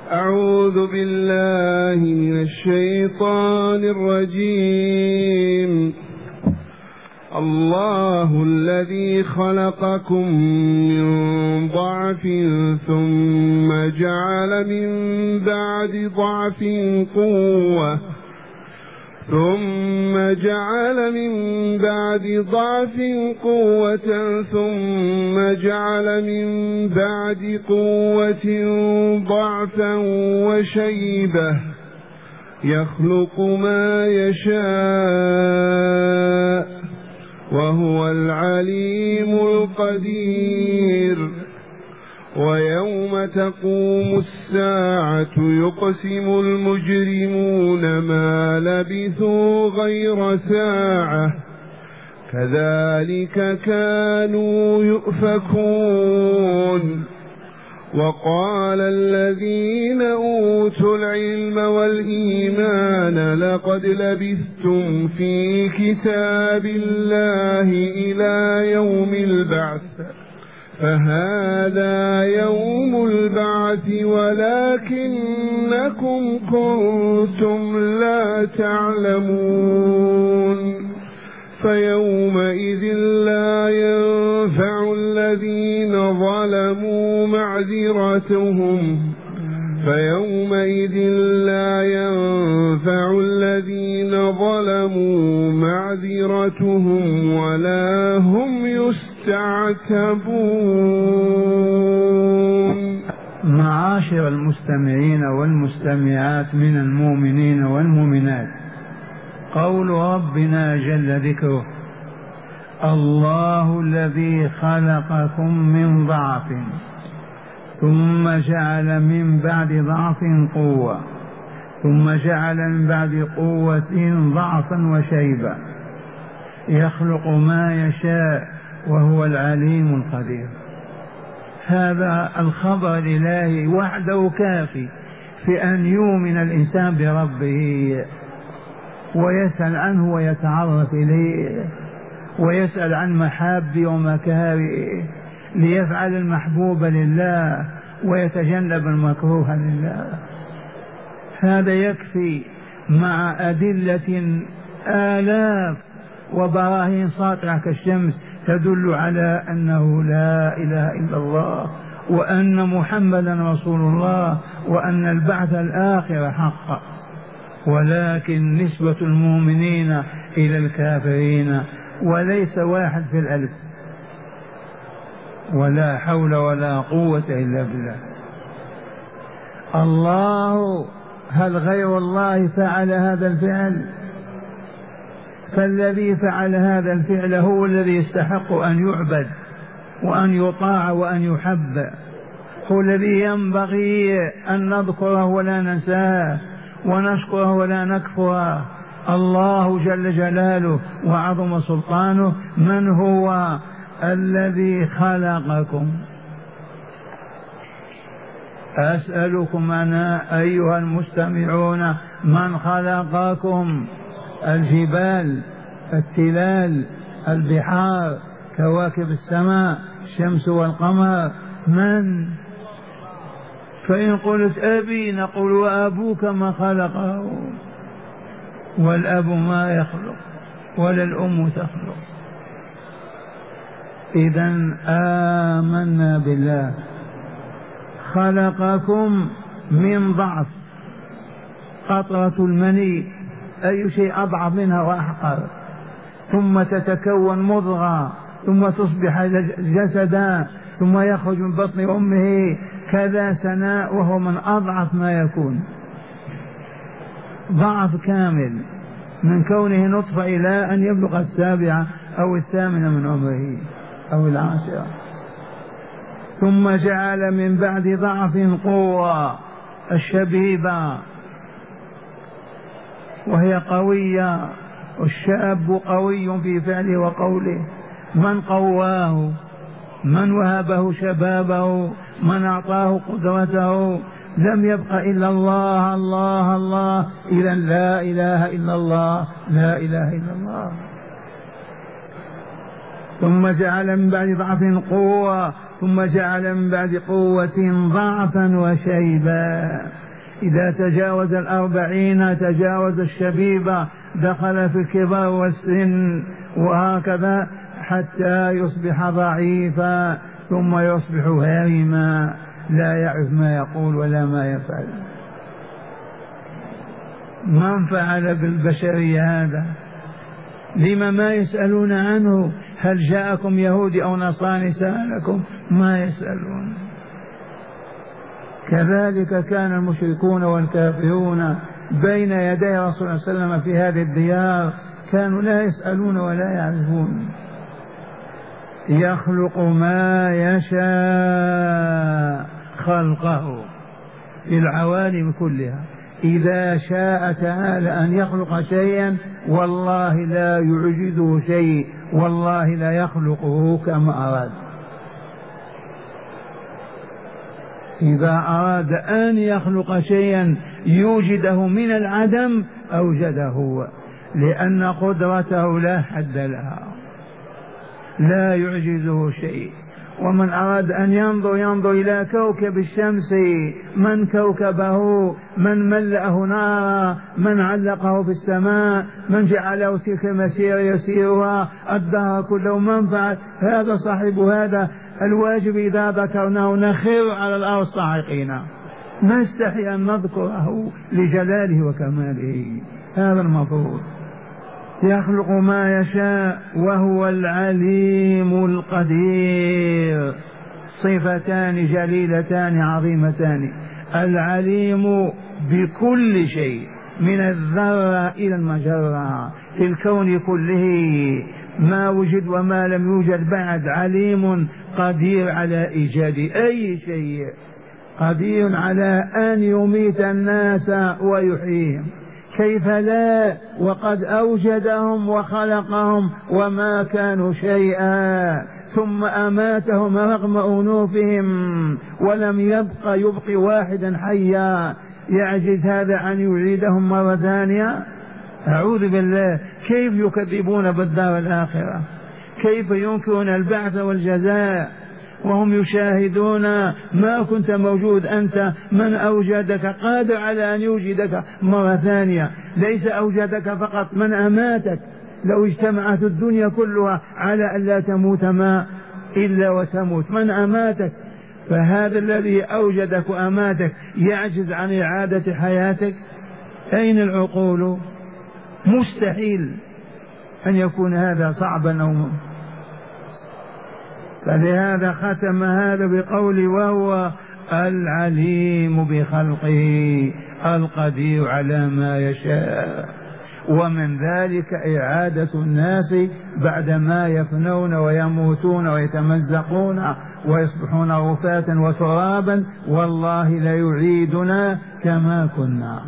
أعوذ بالله من الشيطان الرجيم. الله الذي خلقكم من ضعف ثم جعل من بعد ضعف قوة ثم جعل من بعد ضعف قوة ثم جعل من بعد قوة ضعفا وشيبة يخلق ما يشاء وهو العليم القدير. ويوم تقوم الساعة يقسم المجرمون ما لبثوا غير ساعة كذلك كانوا يؤفكون. وقال الذين أوتوا العلم والإيمان لقد لبثتم في كتاب الله إلى يوم البعث فهذا يوم البعث ولكنكم كنتم لا تعلمون. فيومئذ لا ينفع الذين ظلموا معذرتهم ولا هم يستعتبون. معاشر المستمعين والمستمعات من المؤمنين والمؤمنات، قول ربنا جل ذكره: الله الذي خلقكم من ضعف ثم جعل من بعد ضعف قوة ثم جعل من بعد قوة ضعفا وشيبة يخلق ما يشاء وهو العليم القدير. هذا الخبر الإلهي وحده كافي في أن يؤمن الإنسان بربه ويسأل عنه ويتعرف إليه ويسأل عن محابه ومكاره ليفعل المحبوب لله ويتجنب المكروه لله. هذا يكفي مع أدلة آلاف وبراهين ساطعة كالشمس تدل على أنه لا إله إلا الله وأن محمدا رسول الله وأن البعث الآخر حق. ولكن نسبة المؤمنين إلى الكافرين وليس واحد في الألف، ولا حول ولا قوة إلا بالله. الله، هل غير الله فعل هذا الفعل؟ فالذي فعل هذا الفعل هو الذي يستحق أن يعبد وأن يطاع وأن يحب، هو الذي ينبغي أن نذكره ولا ننساه ونشكره ولا نكفره. الله جل جلاله وعظم سلطانه من هو الذي خلقكم. أسألكم أنا أيها المستمعون من خلقكم؟ الجبال، التلال، البحار، كواكب السماء، الشمس والقمر، من؟ فإن قلت أبي نقول وأبوك ما خلقه، والأب ما يخلق ولا الأم تخلق. إذن آمنا بالله. خلقكم من ضعف، قطرة المني أي شيء أضعف منها وأحقر، ثم تتكون مضغة ثم تصبح جسدا ثم يخرج من بطن أمه كذا سناء، وهو من أضعف ما يكون، ضعف كامل من كونه نطفة إلى أن يبلغ 7 أو 8 من عمره أو 10. ثم جعل من بعد ضعف قوة، الشبيبة وهي قوية، والشاب قوي في فعله وقوله. من قواه؟ من وهبه شبابه؟ من أعطاه قدرته؟ لم يبق إلا الله الله الله. إذا لا إله إلا الله، لا إله إلا الله. ثم جعل من بعد ضعف قوة ثم جعل من بعد قوة ضعفا وشيبا. إذا تجاوز 40 تجاوز الشبيبة، دخل في الكبر والسن، وهكذا حتى يصبح ضعيفا ثم يصبح هارما لا يعرف ما يقول ولا ما يفعل. من فعل بالبشرية هذا؟ لما ما يسألون عنه؟ هل جاءكم يهودي أو نصراني سألكم؟ ما يسألون. كذلك كان المشركون والكافرون بين يدي رسول الله صلى الله عليه وسلم في هذه الديار، كانوا لا يسألون ولا يعرفون. يخلق ما يشاء خلقه في العوالم كلها. إذا شاء تعالى أن يخلق شيئا والله لا يعجزه شيء، والله لا يخلقه كما أراد. إذا أراد أن يخلق شيئا يوجده من العدم أوجده، لأن قدرته لا حد لها، لا يعجزه شيء. ومن أراد أن ينظر إلى كوكب الشمس، من كوكبه، من ملأه نارا، من علقه في السماء، من جعله تلك المسير يسيرها الدهر كله، من فعل هذا صاحب هذا الواجب إذا ذكرناه نخر على الأرض صاعقين، نستحي أن نذكره لجلاله وكماله. هذا المفروض. يخلق ما يشاء وهو العليم القدير. صفتان جليلتان عظيمتان: العليم بكل شيء من الذرة إلى المجرة في الكون كله، ما وجد وما لم يوجد بعد. عليم قدير على إيجاد أي شيء، قدير على أن يميت الناس ويحييهم. كيف لا وقد أوجدهم وخلقهم وما كانوا شيئا، ثم أماتهم رغم أنوفهم ولم يبقي واحدا حيا. يعجز هذا أن يعيدهم مرة ثانية؟ أعوذ بالله. كيف يكذبون بالدار الآخرة؟ كيف ينكرون البعث والجزاء وهم يشاهدون؟ ما كنت موجود أنت، من أوجدك قادر على أن يوجدك مرة ثانية. ليس أوجدك فقط، من أماتك. لو اجتمعت الدنيا كلها على أن لا تموت ما إلا وتموت، من أماتك؟ فهذا الذي أوجدك وأماتك يعجز عن إعادة حياتك؟ أين العقول؟ مستحيل أن يكون هذا صعبا أو فلهذا ختم هذا بقول وهو العليم بخلقه القدير على ما يشاء. ومن ذلك إعادة الناس بعدما يفنون ويموتون ويتمزقون ويصبحون رفاة وترابا، والله ليعيدنا كما كنا،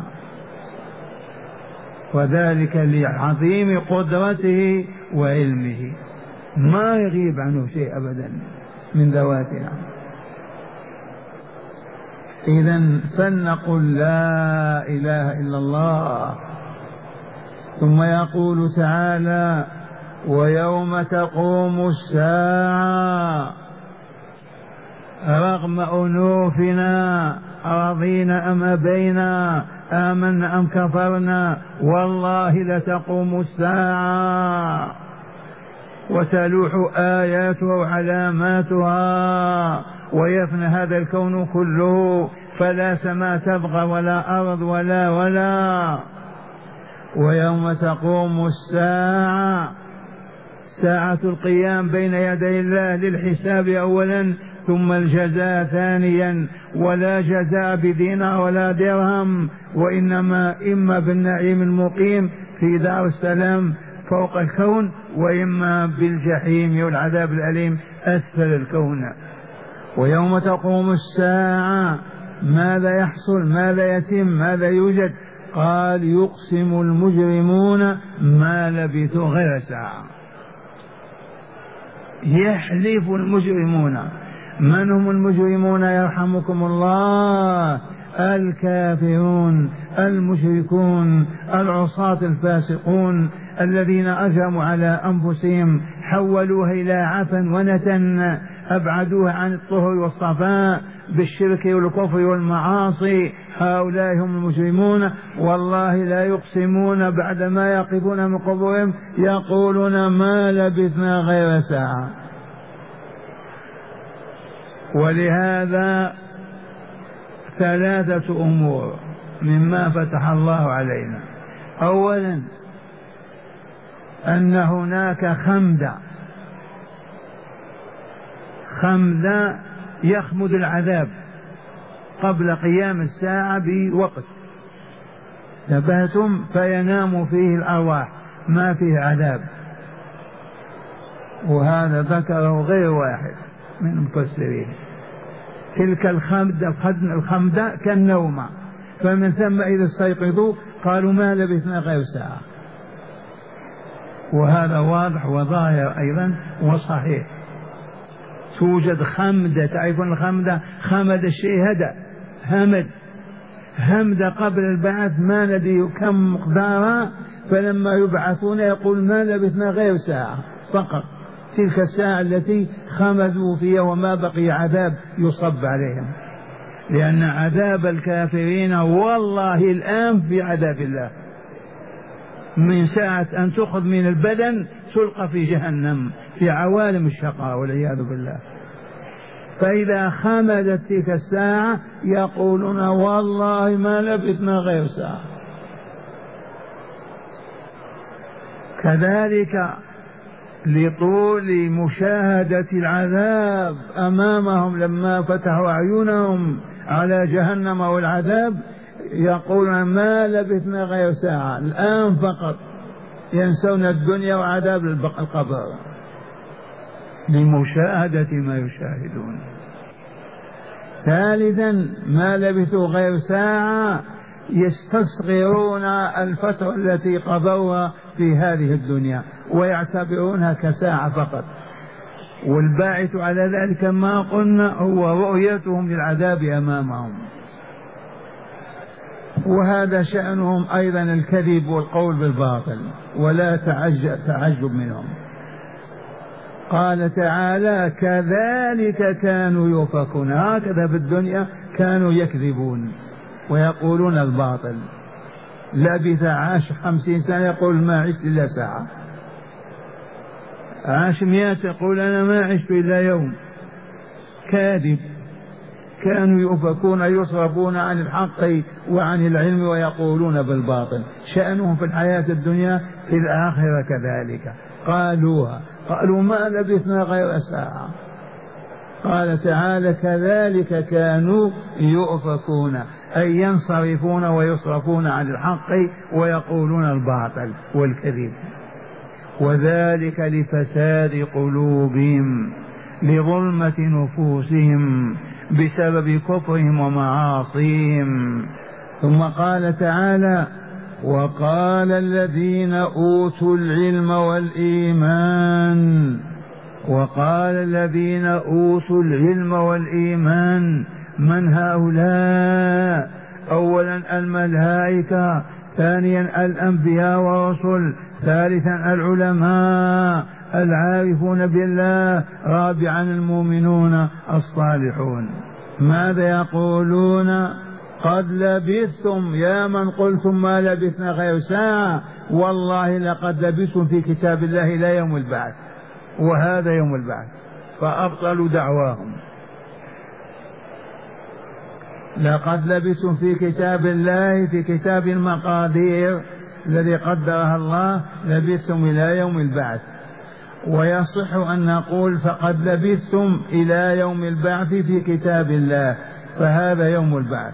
وذلك لعظيم قدرته وعلمه، ما يغيب عنه شيء أبدا من ذواتنا. إذن فلنقل لا إله إلا الله. ثم يقول تعالى: ويوم تقوم الساعة رغم أنوفنا رضينا أم أبينا، آمنا أم كفرنا، والله لتقوم الساعة وتلوح آياتها وعلاماتها ويفنى هذا الكون كله، فلا سماء تبقى ولا أرض ولا. ويوم تقوم الساعة، ساعة القيام بين يدي الله للحساب أولا ثم الجزاء ثانيا، ولا جزاء بدينار ولا درهم، وإنما إما بالنعيم المقيم في دار السلام فوق الكون، وإما بالجحيم والعذاب الأليم أسفل الكون. ويوم تقوم الساعة ماذا يحصل؟ ماذا يتم؟ ماذا يوجد؟ قال: يقسم المجرمون ما لبثوا غير ساعة. يحلف المجرمون. من هم المجرمون يرحمكم الله؟ الكافرون المشركون العصاة الفاسقون الذين أجرموا على أنفسهم، حولوها إلى عفن ونتن، أبعدوه عن الطهر والصفاء بالشرك والكفر والمعاصي. هؤلاء هم المجرمون، والله لا يقسمون بعدما يقفون من قبورهم يقولون ما لبثنا غير ساعة. ولهذا ثلاثة أمور مما فتح الله علينا. أولا أن هناك خمدة يخمد العذاب قبل قيام الساعة بوقت، نبهتم فينام فيه الأرواح ما فيه عذاب، وهذا ذكره غير واحد من المفسرين. تلك الخمدة كالنوم، فمن ثم إذا استيقظوا قالوا ما لبثنا غير ساعة. وهذا واضح وظاهر أيضا وصحيح. توجد خمدة، تعرفون الخمدة؟ خمد الشيء همد قبل البعث ما ندري كم مقدارها، فلما يبعثون يقول ما لبثنا غير ساعة فقط، تلك الساعة التي خمدوا فيها وما بقي عذاب يصب عليهم. لأن عذاب الكافرين والله الآن في عذاب الله، من ساعة أن تأخذ من البدن تلقى في جهنم في عوالم الشقاء والعياذ بالله. فإذا خمدت تلك الساعة يقولون والله ما لبثنا غير ساعة. كذلك لطول مشاهدة العذاب أمامهم لما فتحوا أعينهم على جهنم والعذاب يقولون ما لبثنا غير ساعة، الآن فقط ينسون الدنيا وعذاب القبر لمشاهدة ما يشاهدون. ثالثا ما لبثوا غير ساعة يستصغرون الفترة التي قضوها في هذه الدنيا ويعتبرونها كساعة فقط، والباعث على ذلك ما قلنا هو رؤيتهم للعذاب أمامهم. وهذا شأنهم أيضا الكذب والقول بالباطل، ولا تعجب منهم. قال تعالى كذلك كانوا يؤفكون، هكذا في الدنيا كانوا يكذبون ويقولون الباطل. لبث عاش 50 سنة يقول ما عشت إلا ساعة، عاش 100 يقول أنا ما عشت إلا يوم. كاذب. كانوا يؤفكون يصرفون عن الحق وعن العلم ويقولون بالباطل. شأنهم في الحياة الدنيا في الآخرة كذلك. قالوا ما لبثنا غير ساعة. قال تعالى كذلك كانوا يؤفكون، أي ينصرفون ويصرفون عن الحق ويقولون الباطل والكذب. وذلك لفساد قلوبهم لظلمة نفوسهم بسبب كفرهم ومعاصيهم. ثم قال تعالى وقال الذين أوتوا العلم والإيمان من هؤلاء؟ أولا الملائكة، ثانيا الأنبياء والرسل، ثالثا العلماء العارفون بالله، رابعا المؤمنون الصالحون. ماذا يقولون؟ قد لبثتم يا من قلتم ما لبثنا غير ساعة، والله لقد لبثتم في كتاب الله إلى يوم البعث، وهذا يوم البعث. فأبطلوا دعواهم. لقد لبثتم في كتاب الله، في كتاب المقادير الذي قدرها الله، لبثتم إلى يوم البعث. ويصح أن نقول فقد لبثتم إلى يوم البعث في كتاب الله، فهذا يوم البعث.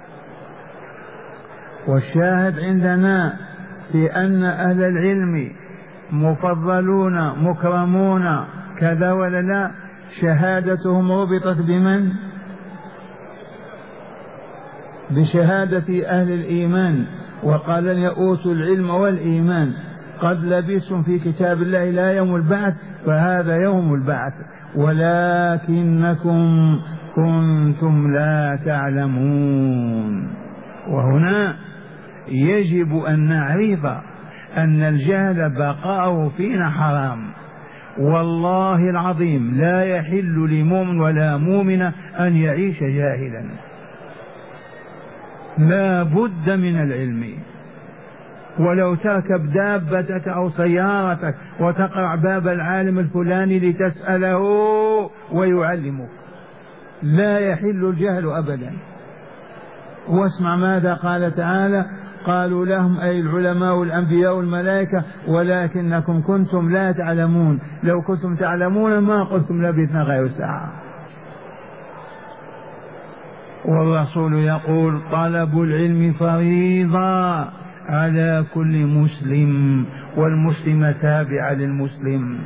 والشاهد عندنا في أن أهل العلم مفضلون مكرمون كذا ولا لا؟ شهادتهم ربطت بمن؟ بشهادة أهل الإيمان. وقال يؤوتوا العلم والإيمان قد لبثتم في كتاب الله إلى يوم البعث، فهذا يوم البعث، ولكنكم كنتم لا تعلمون. وهنا يجب أن نعرف أن الجهل بقاؤه فينا حرام، والله العظيم لا يحل لمؤمن ولا مؤمنة أن يعيش جاهلا، لا بد من العلم. ولو تركب دابتك أو سيارتك وتقرع باب العالم الفلاني لتسأله ويعلمك، لا يحل الجهل أبدا. واسمع ماذا قال تعالى: قالوا لهم أي العلماء والأنبياء والملائكة ولكنكم كنتم لا تعلمون، لو كنتم تعلمون ما قلتم لبثنا غير ساعة. والرسول يقول: طلب العلم فريضة على كل مسلم، والمسلم تابع للمسلم.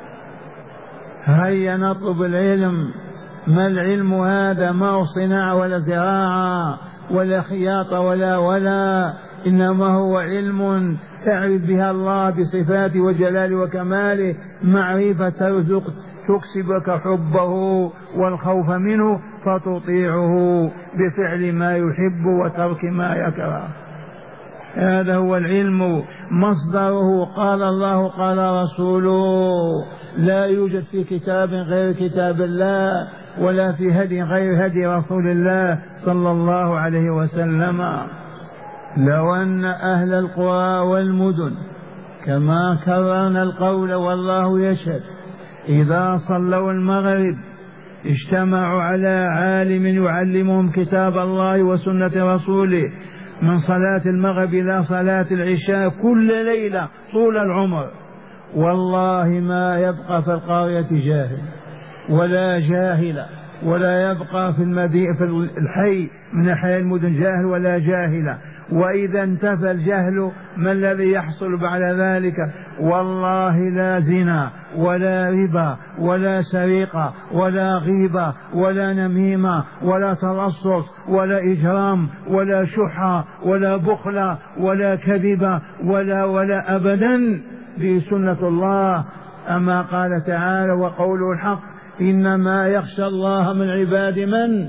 هيا نطلب العلم. ما العلم هذا؟ ما هو صناعة ولا زراعة ولا خياطة ولا إنما هو علم تعرف بها الله بصفاته وجلاله وكماله، معرفة ترزق تكسبك حبه والخوف منه فتطيعه بفعل ما يحب وترك ما يكره. هذا هو العلم، مصدره قال الله قال رسوله، لا يوجد في كتاب غير كتاب الله ولا في هدي غير هدي رسول الله صلى الله عليه وسلم. لو أن أهل القرى والمدن كما كررنا القول والله يشهد إذا صلوا المغرب اجتمعوا على عالم يعلمهم كتاب الله وسنة رسوله من صلاة المغرب إلى صلاة العشاء كل ليلة طول العمر، والله ما يبقى في القرية جاهل ولا جاهلة، ولا يبقى في الحي من أحياء المدن جاهل ولا جاهلة. وإذا انتفى الجهل ما الذي يحصل بعد ذلك؟ والله لا زنا ولا ربا ولا سرقة ولا غيبة ولا نميمة ولا تلصص ولا إجرام ولا شحة ولا بخل ولا كذبة ولا أبدا بسنة الله. أما قال تعالى وقوله الحق: إنما يخشى الله من عباد من؟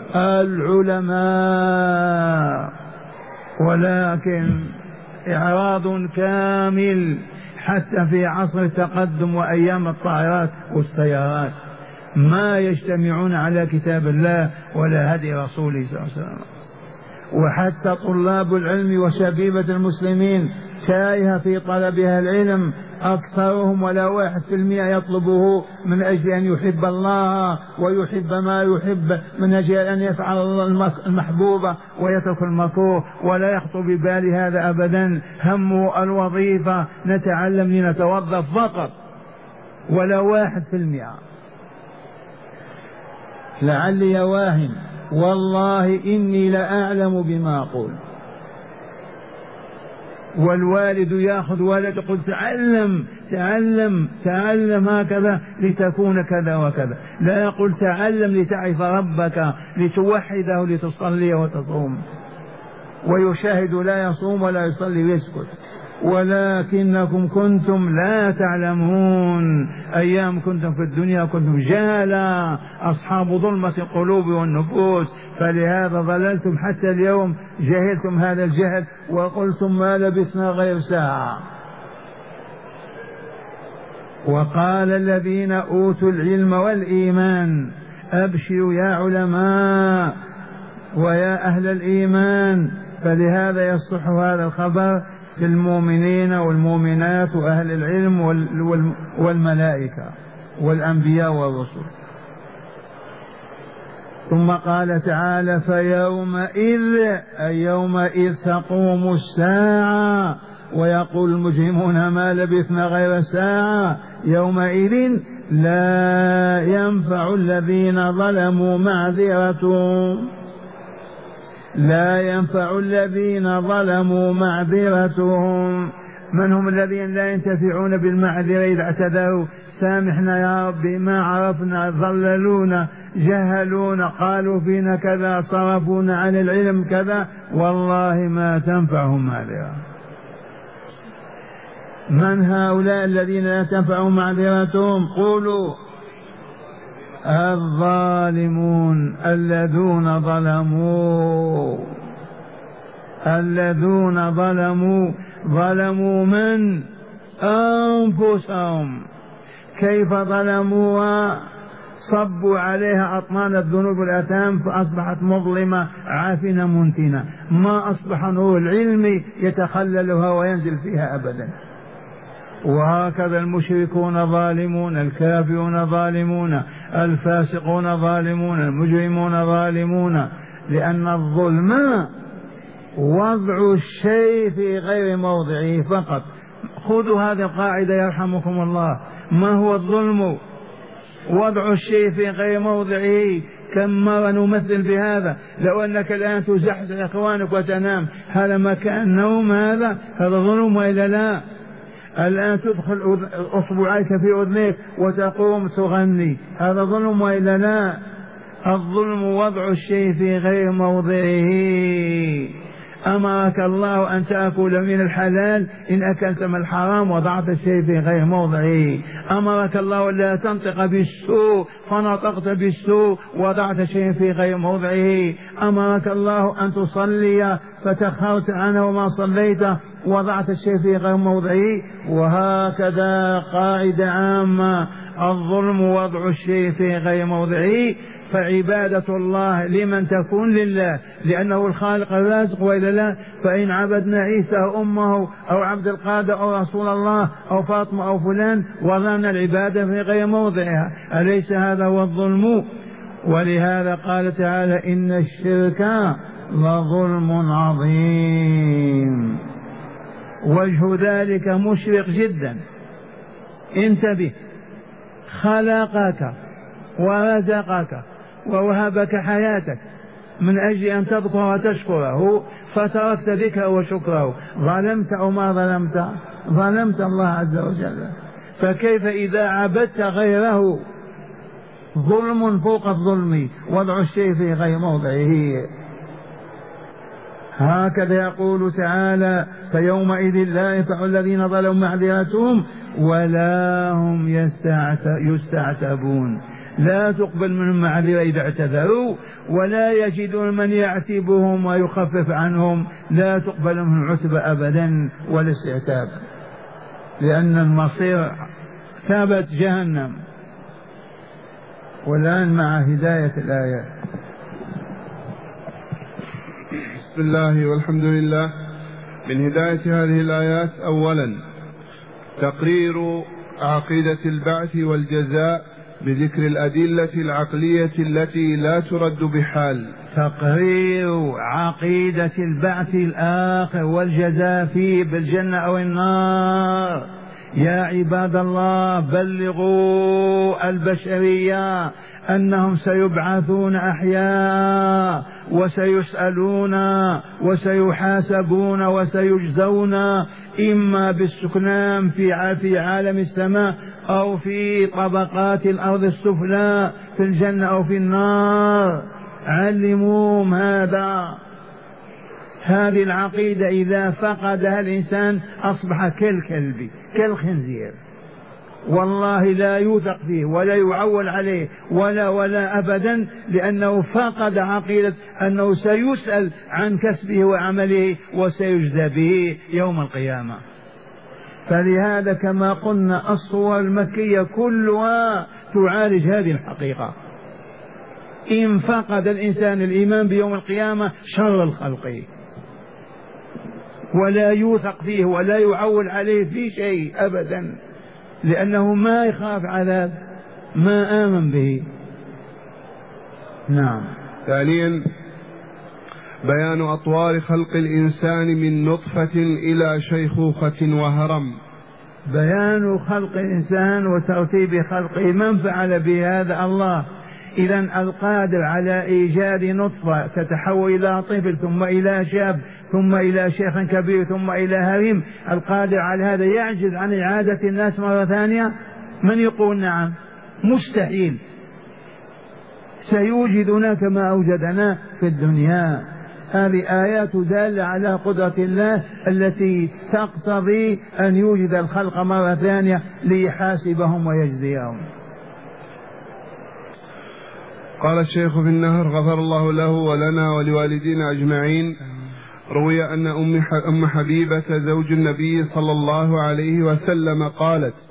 العلماء. ولكن إعراض كامل حتى في عصر التقدم وأيام الطائرات والسيارات ما يجتمعون على كتاب الله ولا هدي رسوله صلى الله عليه وسلم. وحتى طلاب العلم وشبيبة المسلمين تائهة في طلبها العلم، أكثرهم ولا 1% يطلبه من أجل أن يحب الله ويحب ما يحب، من أجل أن يفعل المحبوب ويترك المكروه، ولا يخطر ببال هذا أبدا. همه الوظيفة، نتعلم لنتوظف فقط، ولا 1%. لعلي واهم، والله إني لأعلم بما أقول. والوالد يأخذ ولده يقول تعلم تعلم تعلم هكذا لتكون كذا وكذا، لا يقول تعلم لتعرف ربك لتوحده لتصلي وتصوم. ويشاهد لا يصوم ولا يصلي ويسكت. ولكنكم كنتم لا تعلمون، أيام كنتم في الدنيا كنتم جهلا أصحاب ظلمة القلوب والنفوس، فلهذا ضللتم حتى اليوم، جهلتم هذا الجهل وقلتم ما لبثنا غير ساعة. وقال الذين أوتوا العلم والإيمان: أبشروا يا علماء ويا أهل الإيمان. فلهذا يصح هذا الخبر للمؤمنين والمؤمنات وأهل العلم والملائكة والأنبياء والرسل. ثم قال تعالى: فيومئذ أي يومئذ تقوم الساعة ويقول المجرمون ما لبثنا غير ساعة، يومئذ لا ينفع الذين ظلموا معذرتهم، لا ينفع الذين ظلموا معذرتهم. من هم الذين لا ينتفعون بالمعذرة إذا اعتذروا؟ سامحنا يا ربي ما عرفنا، ضللونا جهلونا قالوا فينا كذا صرفونا عن العلم كذا، والله ما تنفعهم معذرة. من هؤلاء الذين لا تنفعهم معذرتهم؟ قولوا: الظالمون الذين ظلموا من؟ أنفسهم. كيف ظلموها؟ صبوا عليها أطنان الذنوب والآثام فأصبحت مظلمة عافنة منتنة، ما أصبح نور العلم يتخللها وينزل فيها أبدا. وهكذا المشركون ظالمون، الكافرون ظالمون، الفاسقون ظالمون، المجرمون ظالمون، لأن الظلم وضع الشيء في غير موضعه فقط. خذوا هذه القاعدة يرحمكم الله. ما هو الظلم؟ وضع الشيء في غير موضعه. كم مرة نمثل بهذا؟ لو أنك الآن تزحزح إخوانك وتنام، هذا مكان نوم؟ هذا ظلم وإلا لا؟ الآن تدخل أصبعيك في أذنيك وتقوم تغني، هذا ظلم وإلا لا؟ الظلم وضع الشيء في غير موضعه. أمرك الله أن تأكل من الحلال، إن أكلت من الحرام وضعت الشيء في غير موضعه. أمرك الله لا تنطق بالسوء فنطقت بالسوء وضعت شيء في غير موضعه. أمرك الله أن تصلي فتأخرت عنه وما صليت وضعت الشيء في غير موضعه. وهكذا قاعدة عامة، الظلم وضع الشيء في غير موضعه. فعبادة الله لمن تكون لله، لأنه الخالق الرازق وإلا لا؟ فإن عبدنا عيسى أو أمه أو عبد القادر أو رسول الله أو فاطمة أو فلان وضعنا العبادة في غير موضعها، أليس هذا هو الظلم؟ ولهذا قال تعالى إن الشرك لظلم عظيم. وجه ذلك مشرق جدا. انتبه، خلقك ورزقك ووهبك حياتك من أجل أن تذكر وتشكره، فتركت ذكره وشكره. ظلمت أو ما ظلمت؟ ظلمت الله عز وجل. فكيف إذا عبدت غيره؟ ظلم فوق الظلم، وضع الشيء في غير موضعه. هكذا يقول تعالى فيومئذ لا ينفع الذين ظلموا معذرتهم ولا هم يستعتبون. لا تقبل منهم معذرة إذا اعتذروا، ولا يجدون من يعتبهم ويخفف عنهم، لا تقبل منهم عتبة أبدا ولا استعتاب، لأن المصير ثابت جهنم. والآن مع هداية الآيات. بسم الله والحمد لله. من هداية هذه الآيات أولا تقرير عقيدة البعث والجزاء بذكر الأدلة العقلية التي لا ترد بحال. تقرير عقيدة البعث الآخر والجزاء فيه بالجنة أو النار. يا عباد الله، بلغوا البشرية أنهم سيبعثون أحياء وسيسألون وسيحاسبون وسيجزون، إما بالسكنان في عالم السماء أو في طبقات الأرض السفلى في الجنة أو في النار. علموهم هذا. هذه العقيدة إذا فقدها الإنسان أصبح كالكلب كالخنزير، والله لا يوثق فيه ولا يعول عليه ولا أبدا، لأنه فقد عقيدة أنه سيسأل عن كسبه وعمله وسيجزى به يوم القيامة. فلهذا كما قلنا الصور المكية كلها تعالج هذه الحقيقة. إن فقد الإنسان الإيمان بيوم القيامة شر الخلق، ولا يوثق فيه ولا يعول عليه في شيء أبدا، لأنه ما يخاف عذاب، ما آمن به. نعم. ثانيا بيان أطوار خلق الإنسان من نطفة إلى شيخوخة وهرم. بيان خلق الإنسان وترتيب خلقه. من فعل بهذا؟ الله. إذن القادر على إيجاد نطفة تتحول إلى طفل ثم إلى شاب ثم إلى شيخ كبير ثم إلى هرم، القادر على هذا يعجز عن إعادة الناس مرة ثانية؟ من يقول نعم؟ مستحيل. سيوجدنا كما أوجدنا في الدنيا. هذه آيات دالة على قدرة الله التي تقتضي أن يوجد الخلق مرة ثانية ليحاسبهم ويجزيهم. قال الشيخ في النهر غفر الله له ولنا ولوالدينا أجمعين: روي أن أم حبيبة زوج النبي صلى الله عليه وسلم قالت: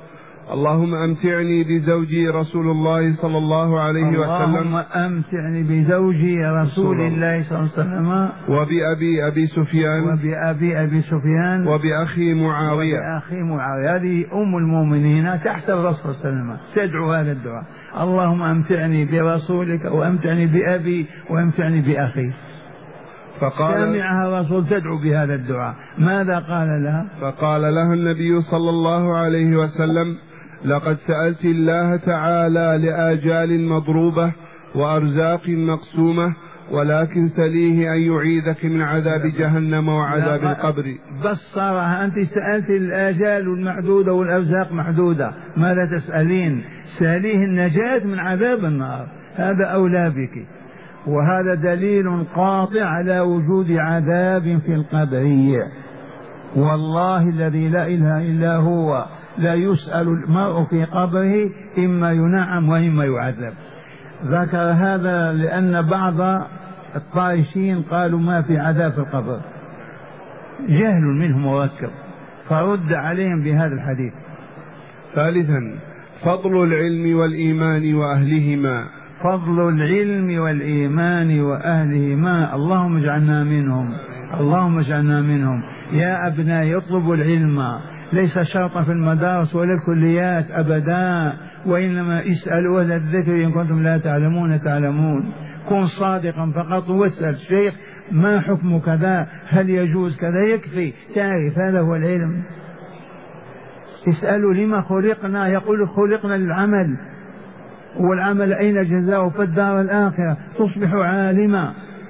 اللهم أمتعني بزوجي رسول الله صلى الله عليه وسلم. اللهم أمتعني بزوجي رسول الله صلى الله عليه وسلم. وبأبي أبي سفيان. وبأخي معاوية. هذه أم المؤمنين تحت الرسول صلى الله عليه وسلم تدعو هذا الدعاء: اللهم أمتعني برسولك وأمتعني بأبي وأمتعني بأخي. سمعها الرسول تدعو بهذا الدعاء، ماذا قال لها؟ فقال لها النبي صلى الله عليه وسلم: لقد سألت الله تعالى لآجال مضروبة وأرزاق مقسومة، ولكن سليه أن يعيذك من عذاب جهنم وعذاب القبر. بصرها، أنت سألت الآجال المحدودة والأرزاق محدودة، ماذا تسألين؟ سأليه النجاة من عذاب النار، هذا أولى بك. وهذا دليل قاطع على وجود عذاب في القبر. والله الذي لا إله إلا هو لا يسأل المرء في قبره إما ينعم وإما يعذب. ذكر هذا لأن بعض الطائشين قالوا ما في عذاب في القبر، جهل منهم مركب، فرد عليهم بهذا الحديث. ثالثا، فضل العلم والإيمان وأهلهما. فضل العلم والإيمان وأهلهما، اللهم اجعلنا منهم، اللهم اجعلنا منهم. يا أبنائي اطلبوا العلم، ليس شرطا في المدارس ولا الكليات أبدا، وإنما اسألوا أهل الذكر إن كنتم لا تعلمون. كن صادقا فقط واسأل شيخ: ما حكم كذا؟ هل يجوز كذا؟ يكفي تعرف، هذا هو العلم. اسألوا لما خلقنا، يقول خلقنا للعمل، والعمل أين جزاؤه؟ في الدار الآخرة، تصبح عالما.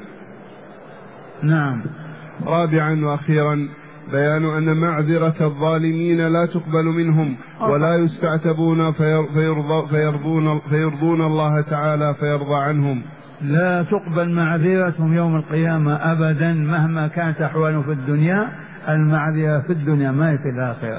نعم. رابعا وأخيرا، بيان أن معذرة الظالمين لا تقبل منهم ولا يستعتبون فيرضون الله تعالى فيرضى عنهم. لا تقبل معذرتهم يوم القيامة أبدا، مهما كانت أحوالهم في الدنيا. المعذرة في الدنيا ما في الآخرة.